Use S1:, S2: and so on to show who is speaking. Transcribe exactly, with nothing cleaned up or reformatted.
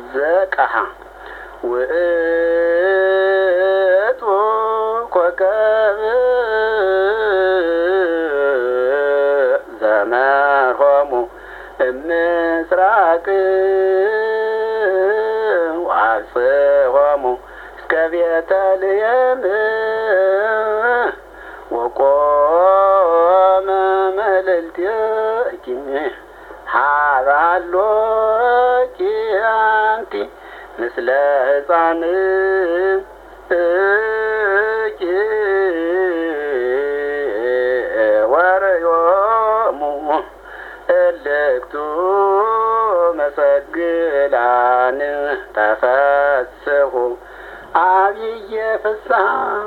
S1: ዘቀሃ ውእቱ ኮከብ ዘመርሆሙ እምስራቅ ወአብጽሖሙ እስከ ቤተልሔም ወቆመ መልዕልትኪ ሀበ ሀሎኪ አንቲ ምስለ ሕፃንኪ ወርዮሙ እልክቱ መሰግላን ተፈስሑ አብየ ፍስሐ